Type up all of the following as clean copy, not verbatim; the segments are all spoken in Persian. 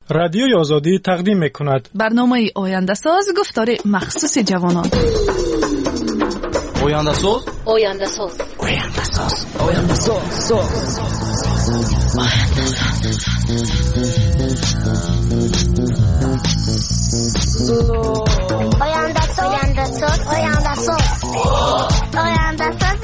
رادیوی آزادی تقدیم می‌کند برنامه آینده ساز گفتار مخصوص جوانان. آینده ساز آینده ساز آینده ساز آینده ساز آینده ساز آینده ساز آینده ساز آینده ساز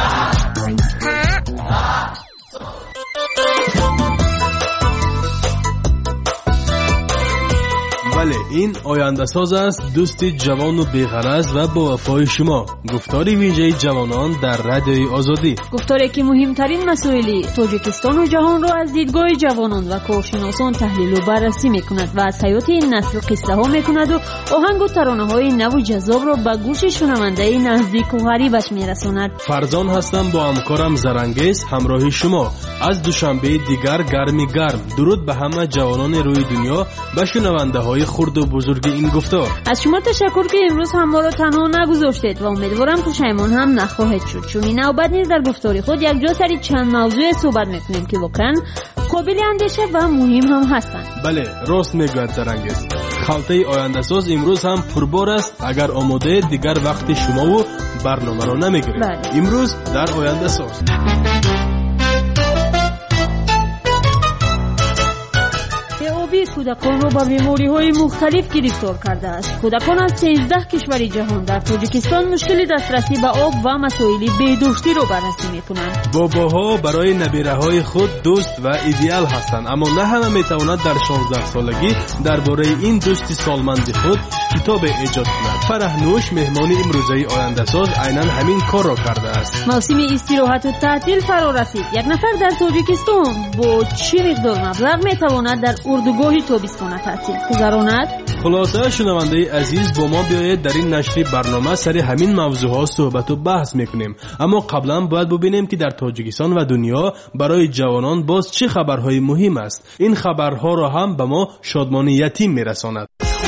بله، این آینده ساز است، دوست جوان و بی‌غرض و با وفای شما. گفتار ویژه جوانان در رادیوی آزادی. گفتاری که مهمترین مسائل تاجیکستان و جهان را از دیدگاه جوانان و کارشناسان تحلیل و بررسی میکند و از حیات این نسل قصه ها میکند و آهنگ و ترانه های نو و جذاب را به گوش شنونده نزدیک و غریبش میرساند. فرزان هستم با همکارم زرنگیز همراه شما. از دوشنبه دیگر گرمی گرم. درود به همه جوانان روی دنیا و شنونده های خرد و بزرگ این گفتار. از شما تشکر که امروز هم ما را تنها نگذاشتید و امیدوارم پشیمان هم نخواهید شد، چون این نوبت نیز در گفتار خود یک جا سری چند موضوع صحبت میکنیم که واقعا قابل اندیشه و مهم هم هستند. بله، راست میگوید زرنگیز. خلطه آینده ساز امروز هم پربار است. اگر آماده دیگر وقت شما و برنامه را نمیگیرید. بله. امروز در آینده ساز کودکان را به بیماری‌های مختلف گرفتار کرده است. کودکان از 13 کشور جهان در تاجیکستان مشکل دسترسی به آب و مسائل بهداشتی را بررسی می‌کنند. باباها برای نبیره‌های خود دوست و ایدئال هستند، اما نه همه می‌توانند در 16 سالگی درباره این دوستی سالمند خود کتاب ایجاد کنند. فرهنوش مهمان امروزه آینده ساز عیناً همین کار را کرده است. موسم استراحت و تعطیل فرا رسید. یک نفر در تاجیکستان با چه مقدار مبلغ می‌تواند در اردوگاه تابستان تعطیل گذراند؟ خلاصه شنونده عزیز، با ما بیایید در این نشر برنامه سر همین موضوعات صحبت و بحث میکنیم. اما قبلا باید ببینیم که در تاجیکستان و دنیا برای جوانان باز چه خبرهای مهم است. این خبرها را هم به ما شادمان یتیم میرساند.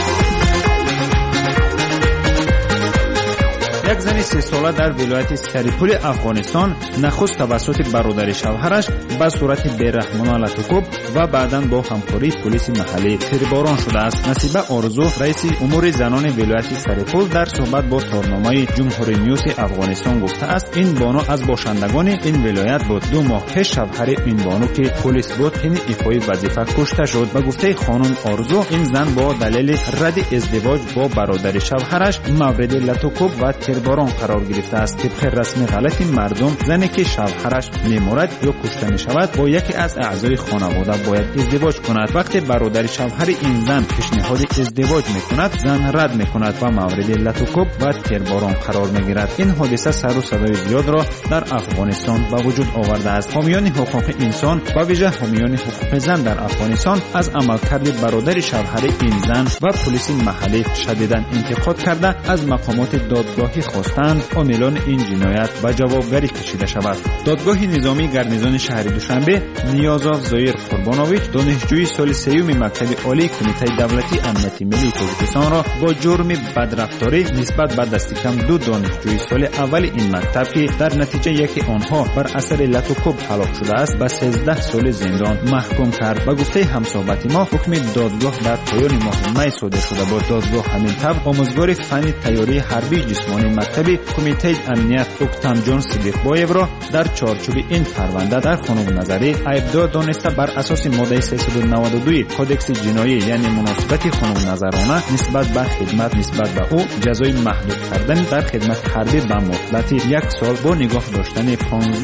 یک زن 30 ساله در ولایت سریپول افغانستان نخست توسط برادر شوهرش به صورت بی‌رحمانه لطوکوب و بعداً با همکاری پلیس محلی تیرباران شده است. نصیبه آرزو، رئیس امور زنان ولایت سریپول، در صحبت با تارنامه جمهوری نیوز افغانستان گفته است این بانو از باشندگان این ولایت بود. 2 ماه پیش شوهر این بانو که پلیس بود حین ایفای وظیفه کشته شد. به گفته خانم آرزو، این زن با دلیل رد ازدواج با برادر شوهرش مورد لطوکوب و باران قرار گرفته است. طبق رسم غلط مردم، زنی که شوهرش می‌مرد یا کشته می‌شود با یکی از اعضای خانواده باید ازدواج کند. وقتی برادر شوهر این زن پیشنهاد ازدواج می‌کند، زن رد می‌کند و مورد لطوکوب و تیرباران قرار می‌گیرد. این حادثه سر و صدای زیاد را در افغانستان به وجود آورده است. حامیان حقوق انسان و ویژه حامیان حقوق زن در افغانستان از عملکرد برادر شوهر این زن و پلیس محلی شدیداً انتقاد کرده از مقامات دادگاهی خواستند عاملان این جنایت به جوابگری کشیده شود. دادگاه نظامی گارنیزون شهر دوشنبه نیازاف زایر قربانویچ، دانشجوی سال 3 مکتب عالی کمیته دولتی امنیت ملی تاجیکستان را با جرم بدرفتاری نسبت به دست کم 2 دانشجوی سال اول این مکتب که در نتیجه یکی آنها بر اثر لطوکوب هلاک شده است به 13 سال زندان محکوم کرد. به گفته همصحبت ما، حکم دادگاه در پایان ماه می صادر شده بود. دادگاه همین طب آموزگار فن تیاری حربی جسمانی مکتب کمیته امنیت اکتم جان صدیقبایو را در چارچوب این پرونده در خانم نظری ایبدار دانسته بر اساس ماده 392 کودکس جنایی یعنی مناسبت خانم نظرانه نسبت به خدمت نسبت به او جزای محدود کردن در خدمت حربی به مدت 1 سال با نگاه داشتن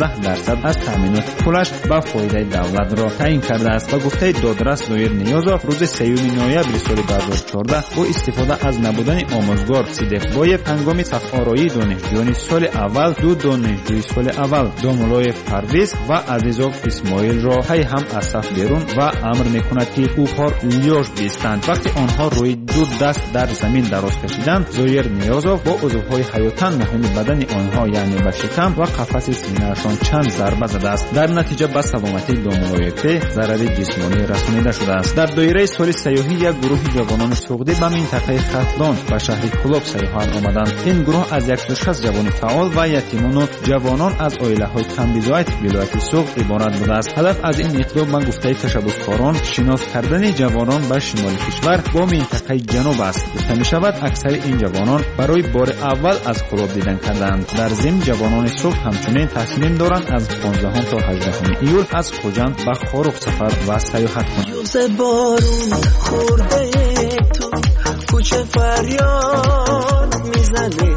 15% از تامینات پولش به فایده دولت را تعیین کرده است. و گفته دادرس زایر نیازاف روز 3 نوامبر سال 2014 با استفاده از نبودن آموزگار صدیقبایو هنگام صف آرایی دانشجویان سال اول 2 دانشجوی سال اول دامولای پرویز و عزیزوف اسماعیل را هم از صف بیرون و امر میکند که اوپار لیاژ بیستند. وقتی آنها روی 2 دست در زمین دراز کشیدند، زایر نیازاف با عضوهای حیاتاً مهم بدن آنها یعنی به شکم و قفس سینه‌شان چند ضربه زده است. در نتیجه به سلامتی دامولای ضرر جسمانی رسانیده شده است. در دایره سال سیاحی یک گروه جوانان سعودی به منطقه ختلان و شهر کلوب سیاحت آمدند. این گروه از 160 جوان فعال و یتیمان و جوانان از عائله‌های کمبیزایت ولایت سوق عبارت بوده است. هدف از این اقدام من گفته تشبثکاران شناس کردن جوانان به شمال کشور با منطقه جنوب است. گفته می شود اکثر این جوانان برای بار اول از کلاب دیدن کردند. در ضمن جوانان سوق همچنین تصمیم دارند از 15 تا 18 ایول از خوجند به خاروق سفر و سیاحت کنند. بارون خورده تو کوچه فریاد میزنه،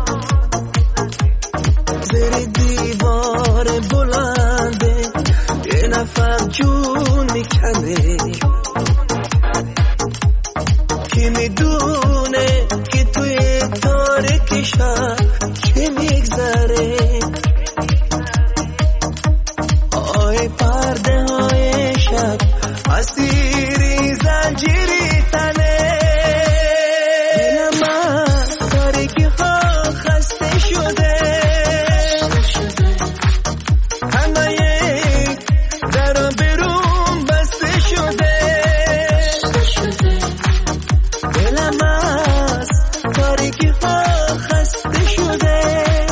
زیر دیوار بلنده یه نفر جون میکنه. کی میدونه که توی تاریکی شهر چی میگذره؟ آی پرده های شب اسیری زنجیری تنه. دل من تاریکی ها خسته شده، همه یک در بیرون بسته شده. دل من تاریکی ها خسته شده،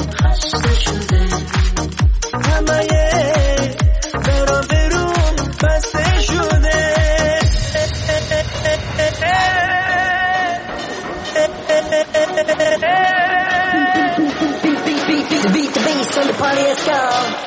همه یک در بیرون بسته شده. Beat the beast on the party, let's go.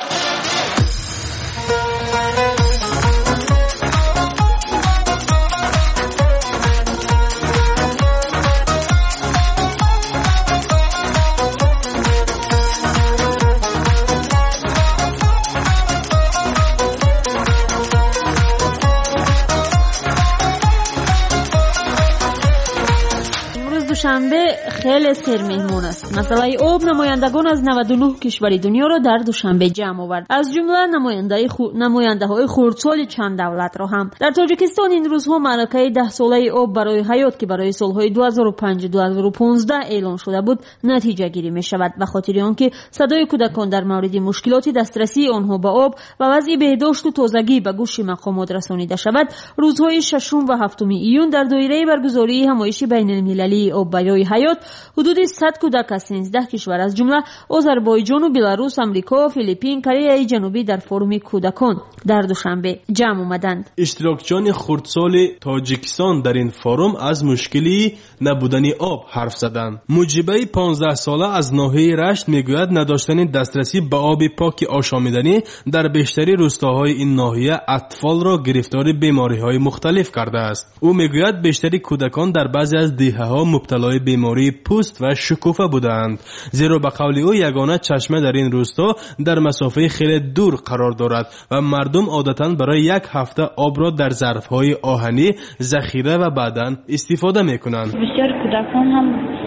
دوشنبه خیلی سرمهمون است. مسئله آب نمایندگان از 99 کشور دنیا را در دوشنبه جمع آورد. از جمله نماینده های خردسال چند دولت را هم. در تاجیکستان این روزها معرکه 10 ساله آب برای حیات که برای سالهای 2005 2015 اعلان شده بود نتیجه گیری می شود. به خاطر آنکه صدای کودکان در مورد مشکلات دسترسی آنها به آب و وضع بهداشت و تازگی به گوش مقامات رسانیده شود، روزهای 6 و 7 ایون در دایره برگزاری همایش بین المللی آب برای حیات حدود 100 کودک از 13 کشور از جمله آذربایجان و بلاروس، آمریکا و فیلیپین، کره جنوبی در فروم کودکان در دوشنبه جمع آمدند. اشتراکچیان خردسال تاجیکستان در این فروم از مشکلی نبودن آب حرف زدند. مجیبه 15 ساله از ناحیه رشت میگوید نداشتن دسترسی به آب پاک آشامیدنی در بیشتری روستاهای این ناحیه اطفال را گرفتار بیماری‌های مختلف کرده است. او میگوید بیشتری کودکان در بعضی از دهه‌ها مبتلای بیماری پوست و شکوفه بودند، زیرا به قول او یگانه چشمه در این روستا در مسافه خیلی دور قرار دارد و مردم عادتاً برای یک هفته آب را در ظرف‌های آهنی ذخیره و بعداً استفاده می‌کنند. بسیار کودکان هم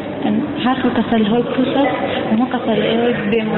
هر خیل کسل‌های پوست است، اما کسل‌های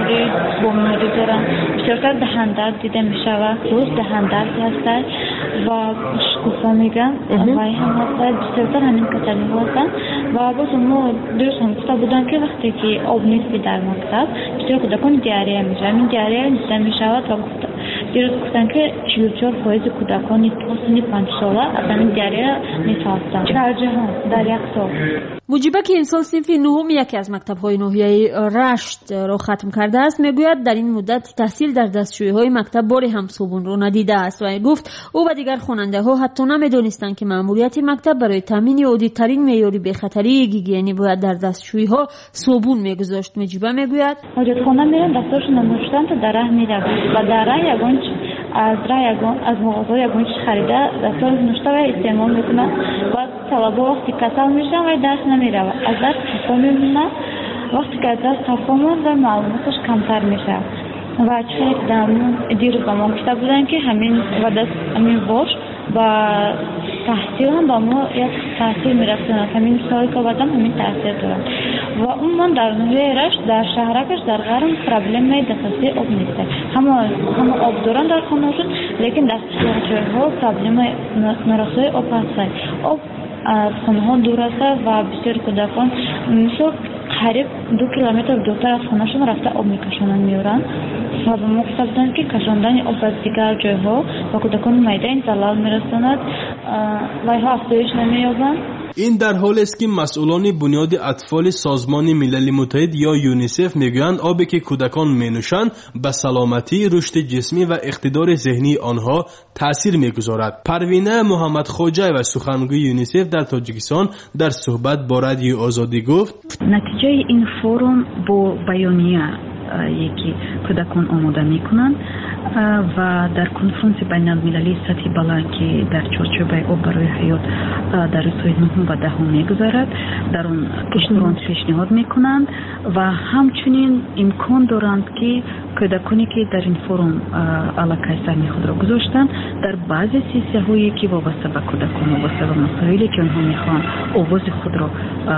بیماری دارند. بسیارتر دهندرد دیده می‌شود، روز دهندرد هستند و شکوفه میگن و هم هستند. بسیارتر همین کسل‌ها هستند و باز ما درست هم گفته بودن که وقتی که آب نیست در مکتب بسیار کودکان دیاره می‌شوند. این دیاره نیست می‌شود و گفتن که 44% کودکان تا سن 5 ساله از این دیاره نیست هستند در جهان در یک سال. مجیبه که امسال صنف نهم یکی از مکتب‌های ناحیه رشت را ختم کرده است میگوید در این مدت تحصیل در دستشویی‌های مکتب باری هم صابون را ندیده است و گفت او و دیگر خواننده‌ها حتی نمی‌دانستند که مأموریت مکتب برای تامین عالی‌ترین معیار بی‌خطری گیگینی باید در دستشویی‌ها صابون می‌گذاشت. مجیبه میگوید حاجتخانه میرن دستاشون نموشتن تا در راه میره و در راه یگان از مغازه یگان خریده دستار نوشته و استعمال میکنن و طلبه وقتی کسل میشن و درس نمیره از درس خفا میمونه. وقتی که از درس خفا مونده معلوماتش کمتر میشه و چه دیروز با ما گفته بودن که همین و دست همین باش و تحصیل هم با ما یک تحصیل میرسونن، همین سالی که بعدم همین تحصیل دارن و اون من در نوعی رشت در شهرکش در غرم پرابلم دسترسی آب نیسته. همه آب دارن در خانه‌شون لیکن دسترسی‌ها پرابلم نرسایی آب هست. آب از خانه‌ها دور است و بسیار کودکان مثلا قریب 2 کیلومتر دورتر از خانه‌شون رفته آب میکشونن میارن و به ما گفتن که کشاندن آب از دیگر جاها و کودکان میده این زلال میرساند و اینها افزایش نمییابند. این در حالی است که مسئولان بنیاد اطفال سازمان ملل متحد یا یونیسف میگویند آبی که کودکان مینوشند به سلامتی، رشد جسمی و اقتدار ذهنی آنها تاثیر میگذارد. پروینه محمد خوجه و سخنگوی یونیسف در تاجیکستان در صحبت با رادیو آزادی گفت: نتیجه این فورум با بیانیه یکی کودکان آماده میکنند و در کنفرانس بین المللی سطحی بلند که در چارچوب آب برای حیات در روزهای 9 و 10 میگذرد در اون اشتراک پیشنهاد میکنند و همچنین امکان دارند که کودکانی که در این فورум علاقه سهمی خود را گذاشتند در بعضی سیسیه‌هایی که وابسته به کودکان وابسته به مسائلی که آنها میخوان آواز خود را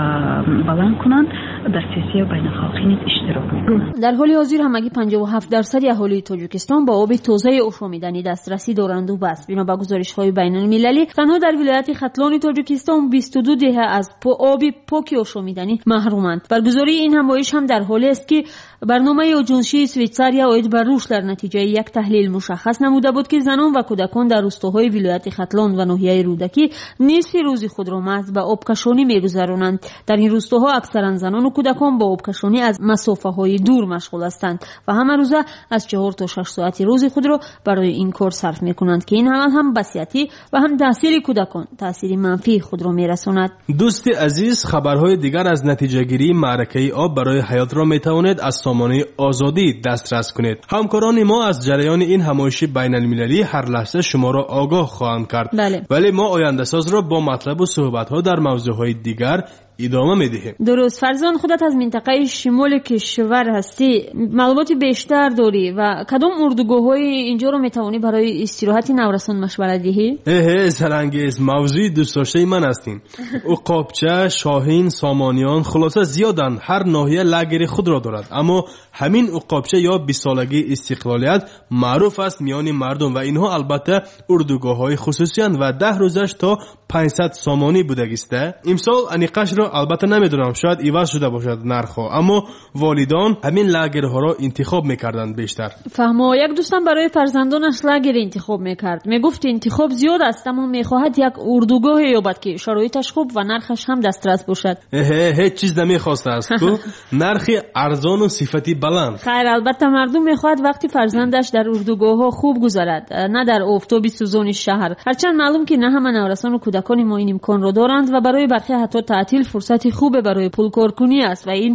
بلند کنند در سیسیه بین الخلقی نیز اشتراک میکنند. در حال حاضر همگی 57% اهالی تاجیکستان با آب تازه آشامیدنی دسترسی دارند و بس بنا به گزارش‌های بین‌المللی تنها در ولایت ختلان تاجیکستان 22 دهه از آب پاک آشامیدنی محرومند. برگزاری این همایش هم در حالی است که برنامه اجنسی سوئیسریا عاید بر رشد در نتیجه یک تحلیل مشخص نموده بود که زنان و کودکان در روستاهای ولایت ختلان و ناحیه رودکی نصف روز خود را محض به آبکشانی می‌گذرانند. در این روستاها اکثرا زنان و کودکان با آبکشانی از مسافه‌های دور مشغول هستند و همه روزه از 4 تا 6 ساعت روز خود را برای این کار صرف می‌کنند که این عمل هم بسیطی و هم تاثیر کودکان تاثیر منفی خود را می‌رساند. دوست عزیز، خبرهای دیگر از نتیجه گیری معرکه آب برای حیات را می‌توانید از سامانه آزادی دسترس کنید. همکاران ما از جریان این همایش بین‌المللی هر لحظه شما را آگاه خواهند کرد. ولی ما آینده ساز را با مطلب و صحبت‌ها در موضوعهای دیگر ادامه میدهیم. درست. فرزان، خودت از منطقه شمال کشور هستی، معلومات بیشتر داری و کدام اردوگاه‌های اینجا رو میتوانی برای استراحت نورسان مشورت دهی؟ سرانگیز، موضوع دوست داشته من هستیم. عقابچه، شاهین، سامانیان، خلاصه زیادن، هر ناحیه لگر خود را دارد، اما همین عقابچه یا 20 سالگی استقلالیت معروف است میان مردم و اینها البته اردوگاه‌های خصوصی اند و 10 روزش تا 500 سامانی بودگیسته. امسال انیقش را البته نمیدونم، شاید عوض شده باشد نرخ‌ها، اما والدان همین لاگرها را انتخاب میکردند بیشتر. فهمو. یک دوستم برای فرزندانش لاگر انتخاب میکرد، میگفت انتخاب زیاد است اما میخواهد یک اردوگاه یابد که شرایطش خوب و نرخش هم دسترس باشد. هیچ چیز نمیخواسته است تو نرخ ارزان و صفتی بلند. خیر، البته مردم میخواهد وقتی فرزندش در اردوگاه‌ها خوب گذرد، نه در آفتابی سوزان شهر. هرچند معلوم که نه همه نورسان و کودکان ما این امکان را دارند و برای برخی حتی تعطیل فرصتی خوبه برای پول کارکنی است و این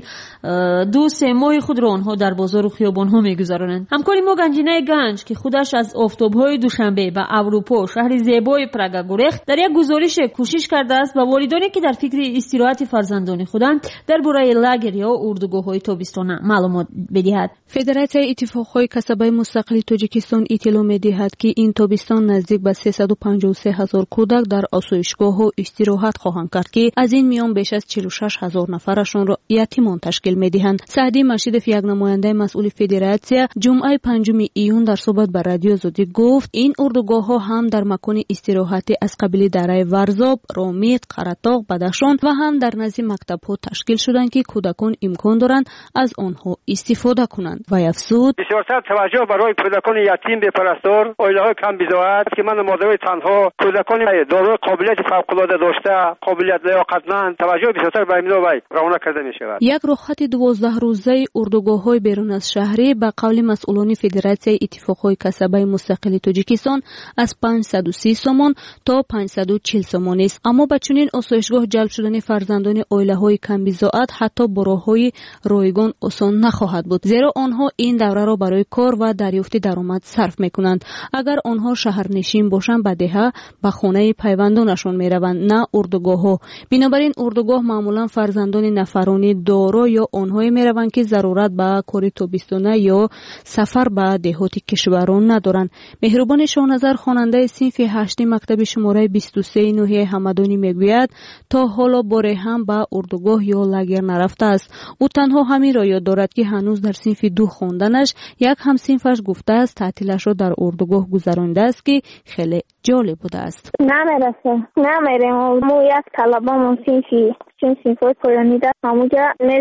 2-3 ماه خود را آنها در بازار و خیابان‌ها می‌گذرانند. همکاری ما گنجینه گنج که خودش از آفتاب‌های دوشنبه به اروپا شهر زیبای پراگا گریخت در یک گزارش کوشش کرده است با والدانی که در فکر استراحت فرزندان خودند درباره لاگر یا اردوگاه‌های تابستانه معلومات بدهد. فدراسیون اتفاق‌های کسبای مستقل تاجیکستان اطلاع می‌دهد که این تابستان نزدیک به 353,000 کودک در آسایشگاه و استراحت خواهند کرد که از این میان بیش از 46,000 نفرشان را یتیمان تشکیل می‌دهند. سعدی مشیدف، یک نماینده مسئول فدراسیون، جمعه 5 ایون در صحبت با رادیو آزادی گفت این اردوگاه‌ها هم در مکان استراحتی از قبیل دره ورزاب، رومیت، قرطاق، بدخشان و هم در نزد مکتب‌ها تشکیل شدند که کودکان امکان دارند از آنها استفاده کنند. و افزود بسیار توجه برای کودکان یتیم به پرستار، عائله‌های کم بضاعت که من مادرای تنها، کودکان دارای قابلیت فوق‌العاده داشته، قابلیت لیاقتمند، توجه بسیار به اینها رعایت کرده می‌شود. یک رخصت 12 روزه اردوگاه‌های بیرون از شهری به قول مسئولان فدراسیون اتفاق‌های کسبای مستقل تاجیکستان از 530 سومون تا 540 سومون است. اما با چنین آسایشگاه جلب شدن فرزندان عائله‌های کم بضاعت حتی با راه‌های رایگان آسان نخواهد بود، زیرا آنها این دوره را برای کار و دریافت درآمد صرف می‌کنند. اگر آنها شهرنشین باشند به دهه به خانه پیوندانشان می‌روند، نه اردوگاه‌ها. بنابراین اردوگاه معمولا فرزندان نفرانی دارا یا آنهایی می‌روند که ضرورت به کار تابستانه یا سفر به دهات کشوران ندارند. مهربان شاهنظر، خواننده صنف 8 مکتب شماره 23 ناحیه همدانی میگوید تا حالا باره هم به اردوگاه یا لاگر نرفته است. او تنها همین را یاد دارد که هنوز در صنف 2 خواندنش یک همصنفش گفته است تعطیلش را در اردوگاه گذرانده است که خیلی جالب بوده است. نمیرسه، نمیریم. ما یک طلبه صنف چون سینفای پایانی در همونجا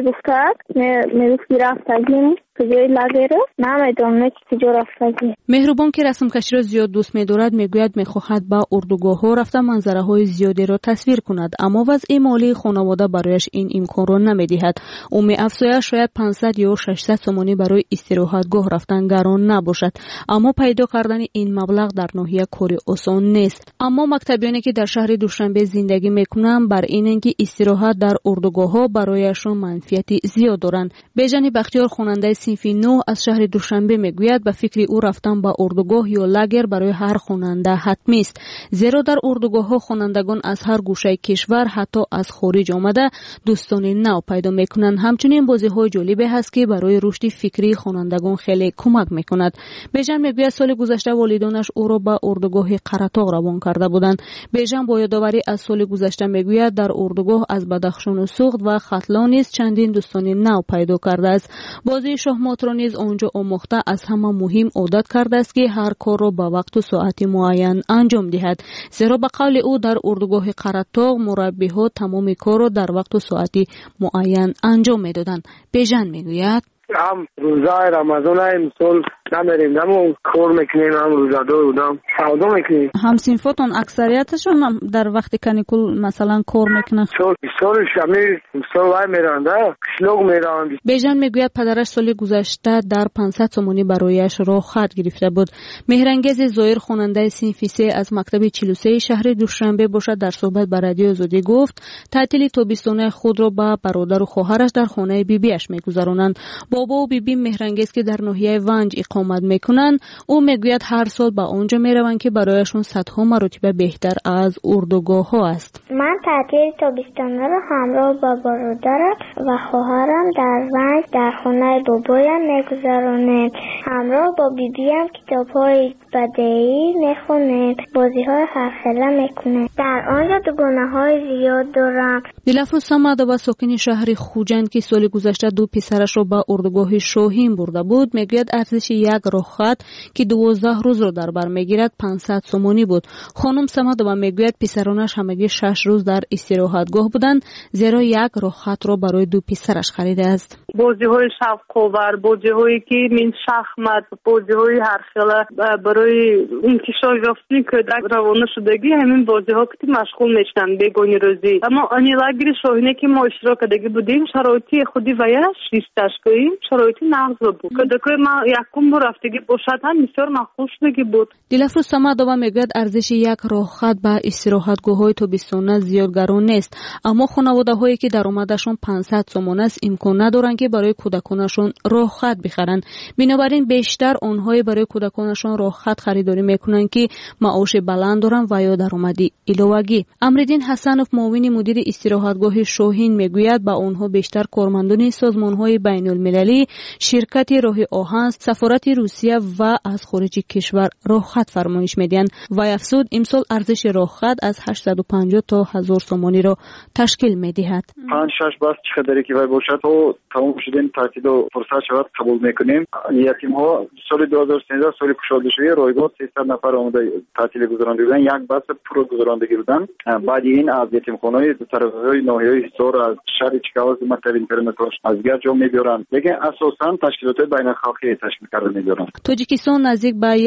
میگفتگی رفتگیم کجای لاگره نمیدونم کجا رفتگیم. مهربان که رسم کشی را زیاد دوست می‌دارد میگوید می‌خواهد با اردوگاه‌ها رفته منظره‌های زیادی را تصویر کند، اما وضع مالی خانواده برایش این امکان را نمی‌دهد. او می‌افزاید شاید 500 یا 600 تومانی برای استراحتگاه رفتن گران نباشد، اما پیدا کردن این مبلغ در ناحیه کاری آسان نیست. اما مکتبیانی که در شهر دوشنبه زندگی می‌کنند بر اینند که استراحت در اردوگاه‌ها برایشان منفعت زیاد دارند. بجانب بختیار خواننده صنف 9 از شهر دوشنبه میگوید به فکر او رفتن به اردوگاه یا لاگر برای هر خواننده حتمی است، زیرا در اردوگاه‌ها خوانندگان از هر گوشه کشور حتی از خارج آمده دوستان نو پیدا میکنند. همچنین بازی‌های جالبی هست که برای رشد فکری خوانندگان خیلی کمک میکند. بجان میگوید سال گذشته والدانش او را به اردوگاه قرطاق روان کرده بودند. بجان با یادآوری از سال گذشته میگوید در اردوگاه از بدخشان و سوخت و ختلان نیز چندین دوستان نو پیدا کرده است. بازی شهمات را نیز آنجا آموخته از همه مهم عادت کرده است که هر کار را به وقت و ساعت معین انجام دهد، زیرا به قول او در اردوگاه قرطاق مربی‌ها تمام کار را در وقت و ساعت معین انجام میدادند. بجان میگوید هم روزای رمضان امسال نمیریم، همون کار میکنیم، هم روزادار بودم سودا میکنیم. هم صنفاتون اکثریتشون در وقت کانیکول مثلا کار میکنن؟ سالش همین سال وای میرن، قشلاق میرن. بجان میگوید پدرش سال گذشته در 500 تومانی برایش راه خط گرفته بود. مهرانگیز ظاهر خواننده صنف 3 از مکتب 43 شهر دوشنبه باشد در صحبت با رادیو آزادی گفت تعطیل تابستانه خود را با برادر و خواهرش در خانه بیبیش میگذرانند. بابا و بیبی مهرانگیز که در ناحیه ونج اقامت میکنند، او میگوید هر سال به آنجا میروند که برایشون صدها مرتبه بهتر از اردوگاه ها است. من تعطیل تابستانه را همراه با برادرم و خواهرم در ونج در خانه بابایم میگذرانیم. همراه با بیبیم کتاب‌های بدیعی میخونیم، بازی‌های حرفه‌ای میکنیم. در آنجا دوگانه‌های زیاد دارم. دلفروز صمدآباد ساکن شهر خوجند که سال گذشته 2 پسرش را به اردوگاه شاهین برده بود میگوید ارزش یک راهخط که 12 روز را در بر میگیرد 500 تومانی بود. خانم صمدآباد میگوید پسرانش همگی 6 روز در استراحتگاه بودند، زیرا یک راهخط را برای 2 پسرش خریده است. بازی‌های شفق‌آور، بازی‌هایی که من شахмат، بازی‌های حرفه‌ای برای انتشار یافتن کودک روانه شدگی همین بازی‌ها که مشغول میشن بیگانه روزی. اما آن لاگر شاهینه که ما اشتراک کردگی بودیم شرایطی خودی ویاش ریستش کردیم، شرایطی نقض بود. کودکای ما یکم بار رفتگی باشد هم بسیار مخصوص شدگی بود. دلفروز صمدآباد میگوید ارزش یک راهخط به استراحتگاه‌های تابستانه زیاد گران نیست، اما خانواده‌هایی که درآمدشون 500 تومان است امکان ندارند که برای کودکانشون راهخط بخرند. بنابراین بیشتر آنهایی برای کودکانشون راهخط خریداری میکنند که معاش بلند دارند و یا درآمدی علاوه‌ای. امرالدین حسنوف معاون مدیر استراحتگاه شاهین میگوید با آنها بیشتر کارمندان سازمان‌های بین‌المللی، شرکت راه آهن، سفارت روسیه و از خارج کشور راهخط فرمایش میدهند. و افزود امسال ارزش راهخط از 850 تا 1000 تومانی را تشکیل میدهد. 5-6 بس چقدر که باشد و تمام شدن تعطیل و فرصت شود قبول میکنیم. یتیم‌ها سال 2013 سال کشادشوی رایگان 300 نفر آمده تعطیل گذرانده بودن، یک بس پرو گذرانده بودن. بعد این از یتیمخانه‌های طرف‌های ناحیه حصار از شهر چکاوز مکتب اینترنت از دیگر جا می‌برند، لیکن اساساً تشکیلات بین‌الخالقی تشکیل کرده می‌دارند. تاجیکستان نزدیک به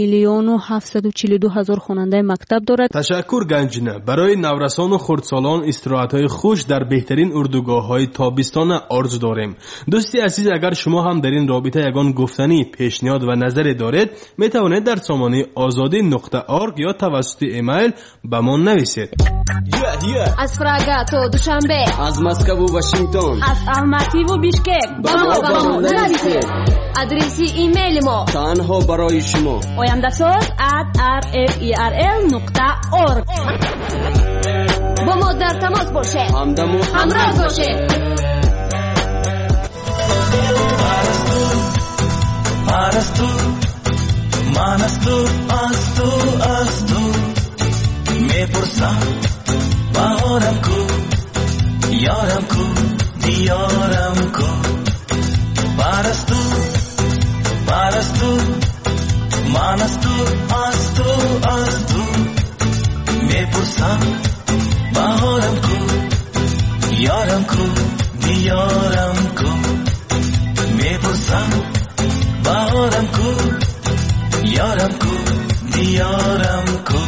1,742,000 خواننده مکتب دارد. تشکر گنجینه. برای نورسان و خردسالان استراحت‌های خوش در بهترین اردوگاه‌های تابستان آرزو داریم. دوستی عزیز، اگر شما هم در این رابطه یگان گفتنی، پیشنهاد و نظری دارید میتوانید در سامانه azadi.org یا توسط ایمیل به ما نویسید. از پراگ تا دوشنبه، از مسکو و واشنگتن، از الماتی و بیشکک با ما نویسید. آدرس ایمیل ما تنها برای شما oyandasot@rferl.org. با ما در تماس باشید، همراه باشید. من از تو میپرسم بهارم کو، یارم کو، دیارم کو. پرستو من از تو میپرسم بهارم کو، یارم کو دیارم کو میپرسم بهارم کو یارم کو دیارم کو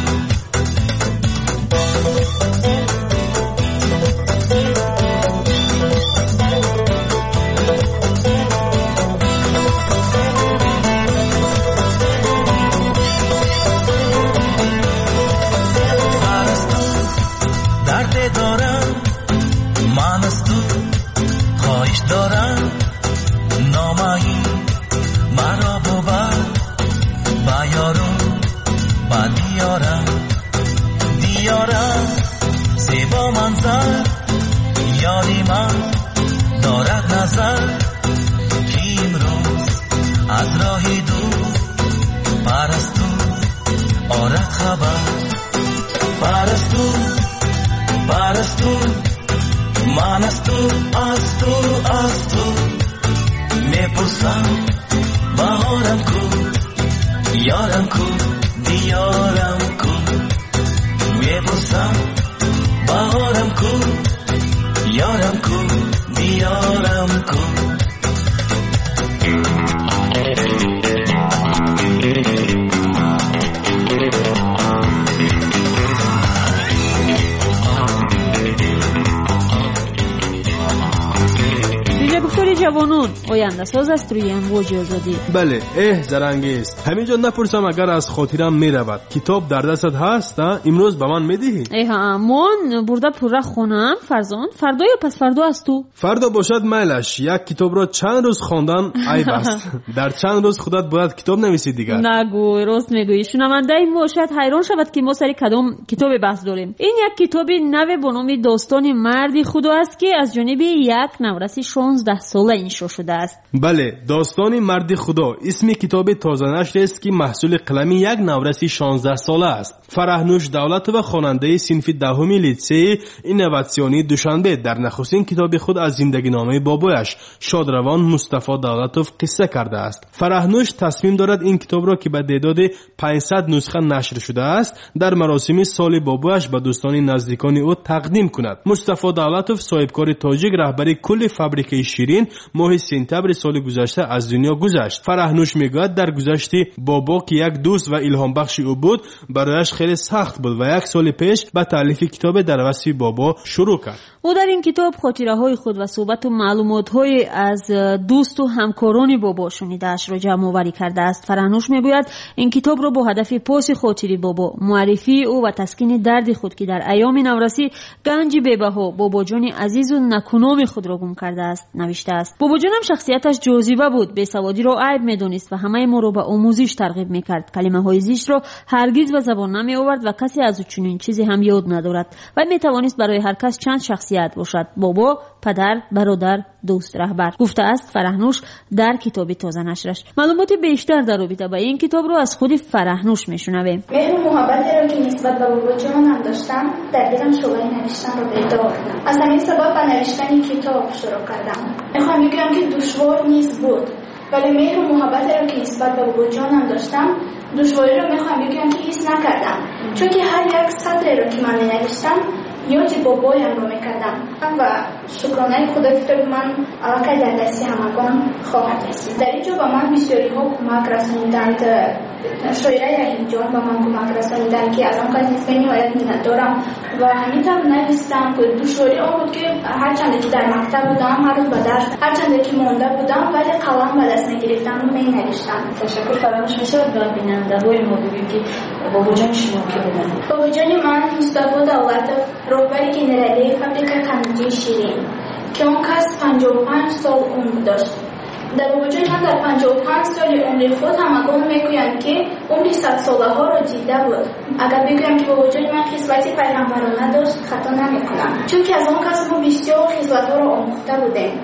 دارم من از تو خواهش دارم نامایی مرا ببر با یارم با دیارم زیبا منظر یاری من دارد نظر که امروز از راهی دور پرستو آرد خبر پرستو من از تو میپرسم بهارم کو یارم کو دیارم کو میپرسم بهارم کو یارم کو دیارم کو جوانان آینده ساز است روی امواج آزادی. بله زرنگیز همینجا نپرسم اگر از خاطرم میرود کتاب در دستت هست امروز به من میدهی؟ من برده پوره خونم فرزان فردا یا پس فردا است تو؟ فردا باشد میلش یک کتاب را چند روز خواندن عیب است در چند روز خودت باید کتاب نویسی دیگر. نگوی راست میگویی شنونده ما شاید حیران شود که ما سری کدام کتاب بحث داریم. این یک کتاب نو با نام داستان مردی خدا است که از جانب یک نورس 16 ساله انشا شده است. بله داستان مرد خدا اسم کتاب تازه نشر است که محصول قلم یک نورس 16 ساله است. فرهنوش دولت و خواننده صنف دهم لیسه اینواسیونی دوشنبه در نخستین کتاب خود از زندگی نامه بابایش شادروان مصطفی دولتوف قصه کرده است. فرهنوش تصمیم دارد این کتاب را که به تعداد 500 نسخه نشر شده است در مراسم سال بابایش به دوستان نزدیکان او تقدیم کند. مصطفی دولتوف صاحبکار تاجیک رهبری کل فابریکه شیرین ماه سپتامبر سال گذشته از دنیا گذشت. فرهنوش میگوید در گذشته بابا که یک دوست و الهام بخش او بود برایش خیلی سخت بود و یک سال پیش به تالیف کتاب در وصف بابا شروع کرد. او در این کتاب خاطره های خود و صحبت و معلومات های از دوست و همکاران بابا شنیده‌اش را جمع آوری کرده است. فرهنوش میگوید این کتاب را با هدف پاس خاطری بابا، معرفی او و تسکین درد خود که در ایام نورسی گنج بی‌بها بابا جان عزیز و نکونام خود را گم کرده است نوشته است. بابا جان هم شخصیتش جاذبه بود، بی‌سوادی را عیب می‌دانست و همه ما را به آموزش ترغیب می‌کرد. کلمه‌های زشت را هرگز به زبان نمی‌آورد و کسی از چنین چیزی هم یاد ندارد و می‌توانست برای هر کس چند شخصیت باشد: بابا، پدر، برادر، دوست، رهبر. گفته است فرهنوش در کتاب تازه نشرش. معلومات بیشتر در رابطه با این کتاب رو از خود فرهنوش میشنویم. مهر و محبتی را که نسبت به بابا جانم داشتم در دلم شعله نوشتن را بیدار کردم. از همین سبب به نوشتن کتاب شروع کردم. میخوام بگم که دشوار نیست بود، ولی مهر و محبتی را که نسبت به بابا جانم داشتم دشواری را میخوام بگم که حس نکردم، چون که هر یک سطری را که من نوشتم یاد بابایم رو میکردم و شکرانه خدا که من علاقه در دستی همگان خواهد رسید. در اینجا به من بسیاری ها کمک رسوندند. شاعره اینجا به من کمک رسوندند که از آن کار نیست نهایت منت دارم و همینطور نوشتم که دشواری آن بود که هرچند که در مکتب بودم هر روز به درس هرچند که مانده بودم ولی قلم به دست نگرفتم و می نوشتم. تشکر. فراموش میشه به بیننده های ما بگیم که بابا جان شما که بودن؟ بابا جان من مصطفی دولتوف رهبر گنرالی فابریکه قمدی شیرین که اون کس 55 سال عمر داشت. در بابا جان من در 55 سال عمر خود همگان میگویند که عمر 100 ساله ها را دیده بود. اگر بگویم که بابا جان من خصلت پیغمبرانه داشت خطا نمیکنم، چون که از اون کس ما بسیار خصلت ها را آموخته بودیم.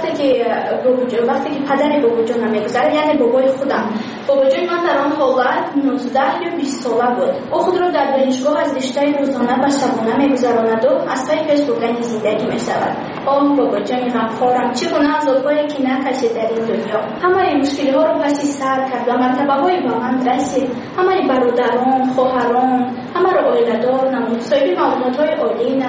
وقتی که پدر بابا جان میگذره یعنی بابای خودم، بابا جان من در آن حالت 19 یا 20 ساله بود. او خود را در دانشگاه از رشته روزانه و شبانه میگذراند و از پی پیشبردن زندگی میشود. آه بابا جان غمخوارم، چگونه عذابهایی که نکشید در این دنیا. همه مشکل ها رو پسی سر کرد و مرتبه های بلند رسید. همه برادران، خواهران، همه را عایله دار نمود، صاحب معلومات های عالی نمود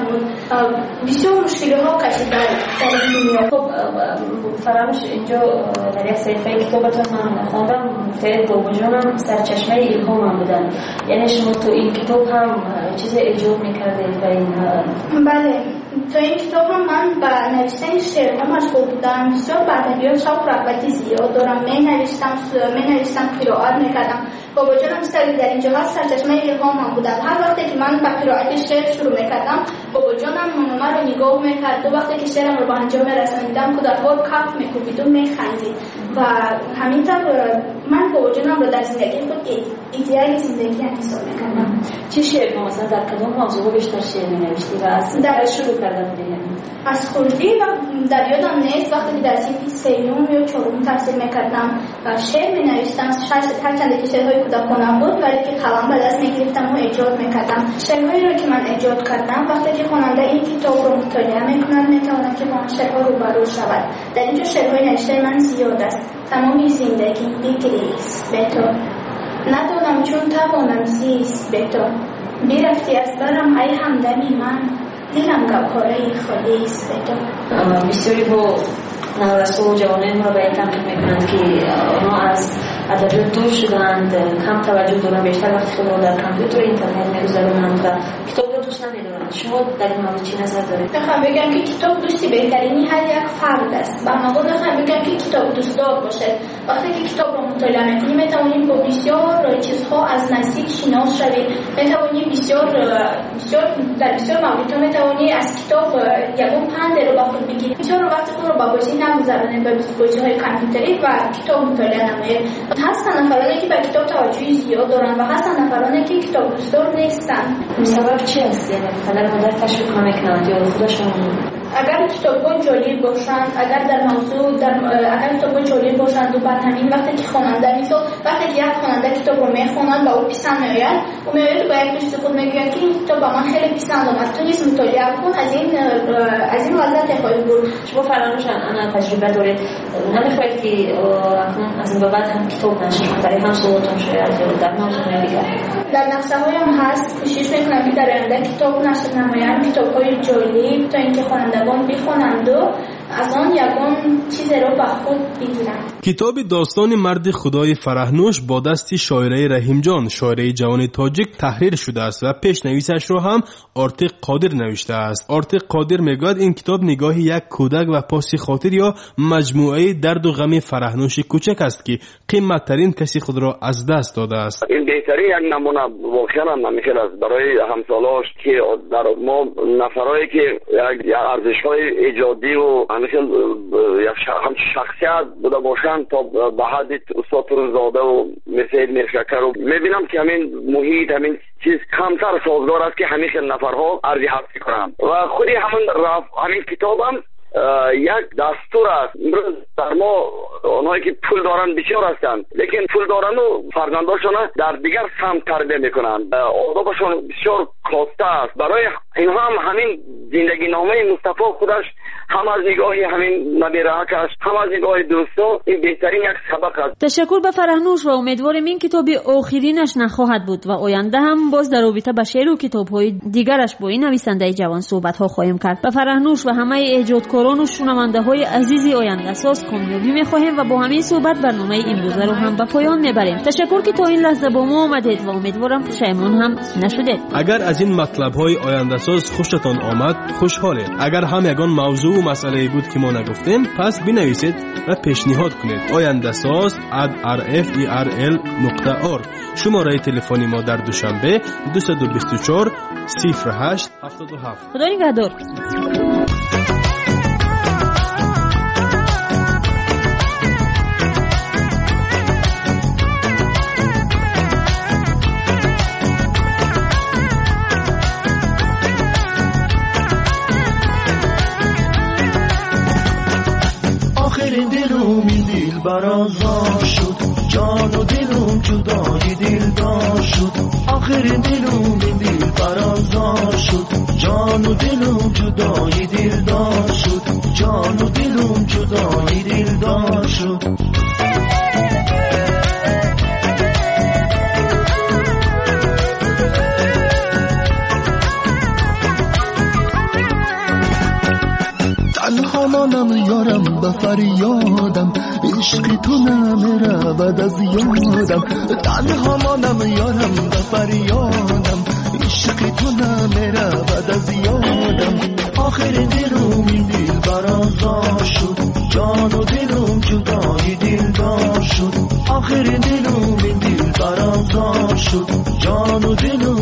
بسیار مشکلی ها کشیدن در این دنیا. خب فراموش اینجا در یک صفحه کتابتون من خوندم فرید بابا جانم سرچشمه الهام بودن، یعنی شما تو این کتاب هم چیز ایجاد میکردید و این؟ بله، تو این کتاب هم من به نوشتن شعرها مشغول بودم. بسیار به ادبیات شوق رغبتی زیاد دارم. می نوشتم قرائت میکردم. بابا جانم در اینجا هست سرچشمه الهام هم بودن. هر وقتی که من به قرائت شعر شروع میکردم بابا جانم من رو نگاه میکرد. دو وقتی که شعرم رو به انجام رسانیدم کودک‌ها کف میکوبید و میخندید و همینطور من بابا جانم رو در زندگی خود ایدئال زندگی حساب میکردم. چه شعر مثلا در کدام موضوع بیشتر شعر مینوشتی و از در شروع کردن دیگه؟ از خردی و در یادم نیست وقتی که در صنف سیوم یا چهارم تحصیل میکردم و شعر مینوشتم. هرچند که شعرهای کودکانه بود ولی که قلم به دست میگرفتم و ایجاد میکردم. شعرهایی رو که من ایجاد کردم وقتی که خواننده این کتاب رو مطالعه میکند میتواند که با آن شعرها روبرو شود. در اینجا شعرهای نوشته من زیاد است. تمامی زندگی بگریست به تو، ندانم چون توانم زیست به تو، بیرفتی از برم ای همدمی من، دلم گوهره خالی است به تو. بسیاری با نورسو و جوانان رو به این تنقید میکنند که اونا از ادبیات دور شدند، کم توجه دارن، بیشتر وقتی خود رو در کامپیوتر اینترنت میگذارند و کتاب رو دوست نمیدارند. شما در این مورد چی نظر دارید؟ بخوام بگم که کتاب دوستی بهترینی هر یک فرد است. با ما بخوام بگم که کتاب دوستدار باشد. وقتی که کتاب رو مطالعه میکنیم میتوانیم با بسیار چیزها از نزدیک شناس شویم. میتوانیم بسیار در بسیار موارد میتوانیم از کتاب یکم پند رو با خود بگیریم. بسیار وقت خود رو با بازی نگذرانیم به بازی‌های کامپیوتری و کتاب مطالعه نماییم. هستن نفرانی که به کتاب توجه زیاد دارن و هستن نفرانی که کتاب دوستدار نیستن. سبب چی است؟ یعنی مثلا مدت تشویق نمیکنند یا خودشون؟ اگر کتاب‌ها جالب باشند، اگر در موضوع اگر کتاب‌ها جالب باشند و بعد همین وقتی که خواننده مثلا وقتی که یک خواننده کتاب رو میخواند و او پسند میآید و میآید با یک دوست خود میگوید که این کتاب من خیلی پسند آمد، تو نیز مطالعه کن، از این لذت خواهی برد. شما فراموش انا تجربه دارید، نمیخواهید که از این بعد هم کتاب نشید برای هم صحبتون شاید یا در موضوع دیگر؟ در نقشه‌های هم هست. کوشش میکنم که در آینده کتاب نشر نمایم، کتاب‌های جالب تا اینکه خوانندگان بخوانند و از آن یگان چیزی را به خود بگیرند. کتاب داستان مرد خدای فرهنوش با دست شاعره رحیم جان، شاعره جوان تاجیک تحریر شده است و پیشنویسش را هم آرتیق قادر نوشته است. آرتیق قادر میگوید این کتاب نگاه یک کودک و پاس خاطر یا مجموعه درد و غم فرهنوش کوچک است که قیمت‌ترین کسی خود را از دست داده است. این بهترین یک نمونه واقعا هم نمیشه است برای همسالاش که در ما نفرایی که یک ارزش‌های ایجادی و هم شخصیت بوده باشند تا به حد استاد فروزاده و مثل میرشکر رو میبینم که همین محیط همین چیز کمتر سازگار است که همیشه نفرها ارزی حفظ کنند و خودی همین کتاب هم یک دستور است. امروز در ما اونایی که پول دارن بسیار هستند، لیکن پول دارن و فرزنداشون در دیگر سمت تربیه میکنند، آدابشون بسیار کاسته است. برای اینها هم همین زندگی نامه مصطفی خودش هم از نگاه همین نبیره‌اش هم از نگاه دوستا این بهترین یک سبق است. تشکر به فرهنوش و امیدواریم این کتاب آخرینش نخواهد بود و آینده هم باز در رابطه با شعر و کتاب‌های دیگرش با این نویسنده جوان صحبت‌ها خواهیم کرد. به فرهنوش و همه ایجادکاران و شنونده‌های عزیز آینده ساز کامیابی می‌خواهیم و با همین صحبت برنامه امروزه رو هم به پایان می‌بریم. تشکر که تا این لحظه با ما آمدید و امیدوارم پشیمان هم نشدید. اگر از این مطلب‌های آینده ساز خوشتان آمد خوشحالیم. اگر هم یگان موضوع و مسئله بود که ما نگفتیم پس بنویسید و پیشنهاد کنید. ayandasoz@rferl.org. شماره تلفنی ما در دوشنبه 224 08 77. خدا نگهدار. برازار شد جان و دلم جدای دلدار شد، آخر دلم دل برازار شد جان و دلم جدای دلدار شد، جان و دلم جدای دلدار شد. همانم یارم به فریادم، عشق تو نمیرود از یادم. تنها مانم یارم به فریادم، عشق تو نمیرود از یادم. آخر دلم این دل برازار شد، جان و دلم جدای دلدار شد. آخر دلم این دل برازار شد، جان و دلم